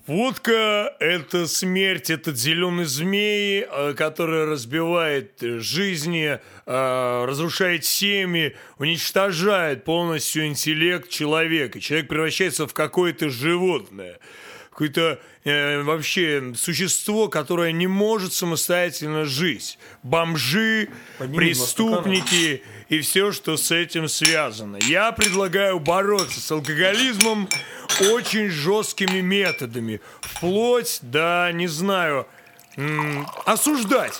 Водка — это смерть, это зеленый змей, который разбивает жизни, разрушает семьи, уничтожает полностью интеллект человека. Человек превращается в какое-то животное, какое-то вообще существо, которое не может самостоятельно жить. Бомжи, преступники и все, что с этим связано. Я предлагаю бороться с алкоголизмом очень жесткими методами. Вплоть до, не знаю, осуждать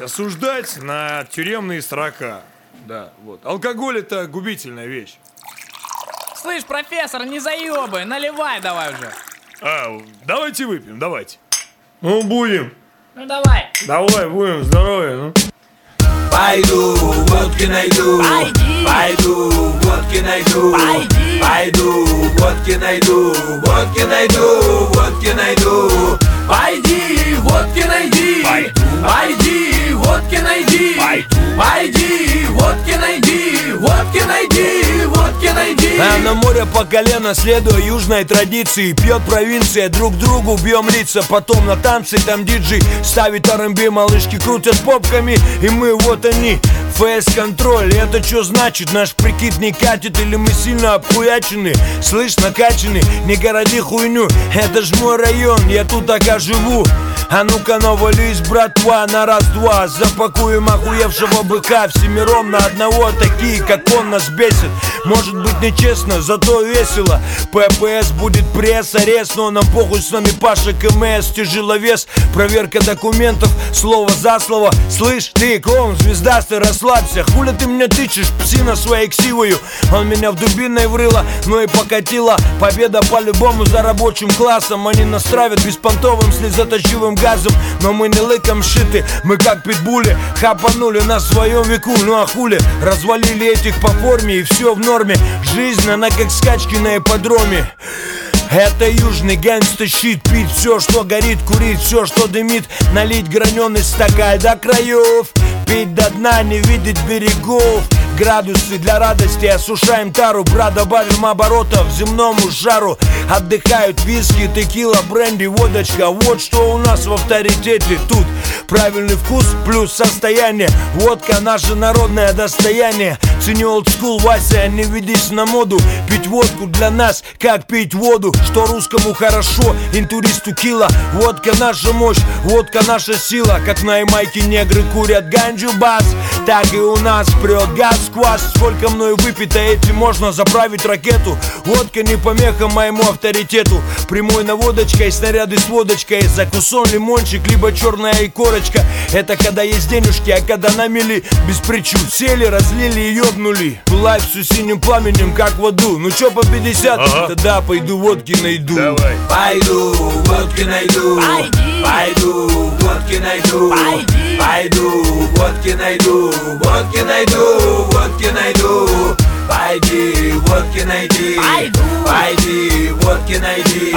на тюремные срока. Да, вот. Алкоголь — это губительная вещь. Слышь, профессор, не заебай, наливай давай уже. Давайте выпьем, давайте. Ну, будем. Ну, давай. Давай, будем, здоровья, ну. Пойду, водки найду. Пойду, водки найду. Пойду, водки найду. Водки найду, водки найду. Пойди, водки найди. Пойди, водки найди. Пойди, водки найди. Водки найди, водки найди. А на море по колено, следуя южной традиции. Пьет провинция, друг другу бьем лица. Потом на танцы, там диджей ставит R&B. Малышки крутят попками, и мы вот они. ФС-контроль, это что значит? Наш прикид не катит или мы сильно обхуячены? Слышь, накачаны, не городи хуйню. Это ж мой район, я тут пока живу. А ну-ка навались, братва, на раз-два. Запакуем охуевшего быка всемиром на одного. Такие, как он, нас бесит. Может быть нечестно, зато весело. ППС будет пресс, арест. Но нам похуй, с нами Паша КМС. Тяжеловес, проверка документов, слово за слово. Слышь, ты, клоун, звездастый, расслабься. Хули ты мне тычешь, псина своей ксивою. Он меня в дубиной врыло, ну и покатило. Победа по-любому за рабочим классом. Они нас травят беспонтовым слезоточивым газом. Но мы не лыком шиты, мы как питбули. Хапанули на своем веку, ну а хули. Развалили этих по форме и все в норме. Жизнь, она как скачки на ипподроме. Это южный гангста-щит. Пить все, что горит, курить все, что дымит. Налить граненый стакан до краев. Пить до дна, не видеть берегов. Градусы для радости, осушаем тару. Брат, добавим оборотов земному жару. Отдыхают виски, текила, бренди, водочка. Вот что у нас в авторитете тут. Правильный вкус плюс состояние. Водка наше народное достояние. Цени олдскул, Вася, не ведись на моду. Пить водку для нас, как пить воду. Что русскому хорошо, интуристу кило. Водка наша мощь, водка наша сила. Как на Ямайке негры курят ганджу бас, так и у нас прет газ сквозь. Сколько мною выпито, этим можно заправить ракету. Водка не помеха моему авторитету. Прямой наводочкой, снаряды с водочкой. Закусон, лимончик, либо черная икорочка. Это когда есть денежки, а когда на мели без причуд. Сели, разлили и ёбнули. Лайф с синим пламенем, как в аду. Ну чё по 50? Тогда пойду водки найду. Давай. Пойду, водки найду. Пойду, водки найду. Пойду, водки найду. Водки найду, водки найду. Пойди, водки найди. Пойди, водки найди.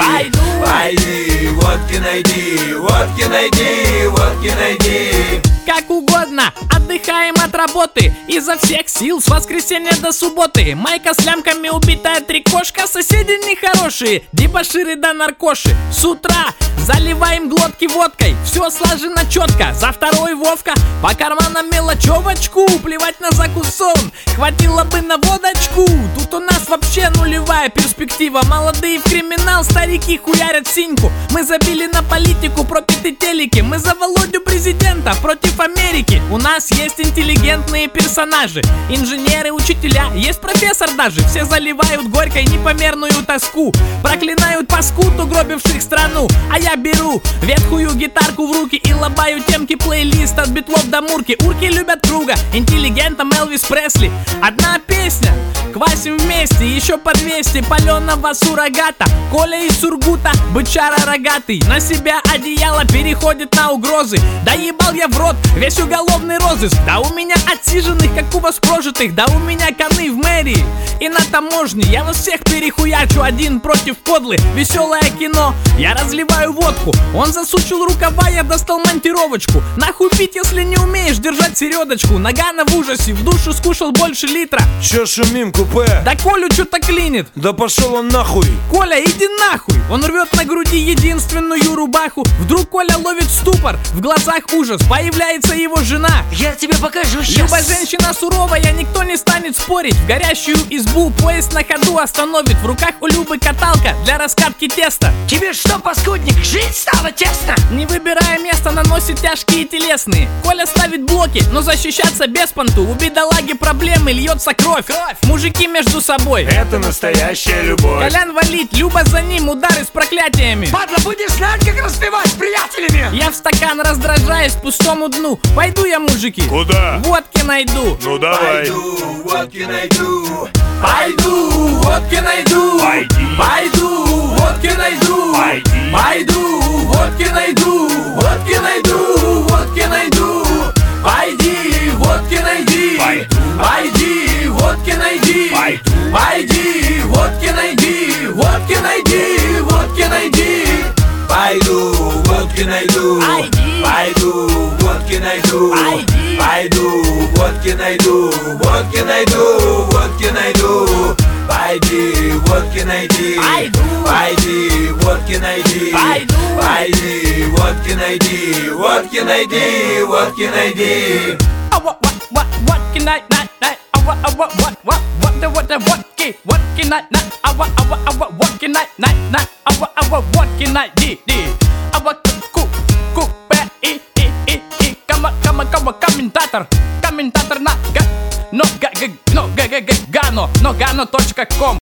Пойди, водки найди. Водки найди, водки найди. Как угодно, отдыхаем от работы изо всех сил с воскресенья до субботы. Майка с лямками, убитая трикошка. Соседи нехорошие, дебоширы да наркоши. С утра заливаем глотки водкой. Все слажено четко, за второй Вовка. По карманам мелочевочку, плевать на закусон. Хватило бы на водочку. Тут у нас вообще нулевая перспектива. Молодые в криминал, старики хуярят синьку. Мы забили на политику, пропиты телеки. Мы за Володю президента, против Америки. У нас есть интеллигентные персонажи. Инженеры, учителя, есть профессор даже. Все заливают горькой непомерную тоску. Проклинают паскуд, угробивших страну. А я беру ветхую гитарку в руки и лобаю темки плейлист от битлов до мурки. Урки любят круга, интеллигентом Элвис Пресли. Одна песня, квасим вместе, еще по 200 паленого суррогата. Коля из Сургута, бычара рогатый. На себя одеяло переходит на угрозы. Да ебал я в рот весь уголовный розыск. Да у меня отсиженных, как у вас прожитых. Да у меня коны в мэрии и на таможне. Я вас всех перехуячу, один против подлых. Веселое кино, я разливаю водку. Он засучил рукава, я достал монтировочку. Нахуй пить, если не умеешь держать середочку. Нагано в ужасе, в душу скушал больше литра. Чё шумим, купе? Да Колю что-то клинит. Да пошел он нахуй. Коля, иди нахуй. Он рвет на груди единственную рубаху. Вдруг Коля ловит ступор, в глазах ужас. Появляется его жена. Я тебе покажу сейчас. Люба женщина суровая, никто не станет спорить. В горящую избу поезд на ходу остановит. В руках у Любы каталка для раскатки теста. Тебе что, паскудник, жить стало тесно? Не выбирая место, наносит тяжкие телесные. Коля ставит блоки, но защищаться без понту. У бедолаги проблемы, льется кровь. Мужики между собой. Это настоящая любовь. Колян валит, Люба за ним, удары с проклятиями. Падла, будешь знать, как распевать с приятелями. Я в стакан раздражаюсь пустому дну. Пойду я, мужики, Куда? водки найду. Ну давай. Пойду, водки найду. Пойду, водки найду. Пойди. Пойду, водки найду. Пойди. Пойду, водки найду. Водки найду, водки найду. Пойди, водки найди. Пойду. Пойди, водки найди. Пойду. Пойди, водки найди. Водки найди, водки найди. Пойду, водки найду. Пойду, водки найду. Пойду, водки найду. Водки найду, водки найду. Пойди, водки найди. Пойди, водки найди. Пойди, водки найди. Водки найди, водки найди. What can I комментатор на gano.com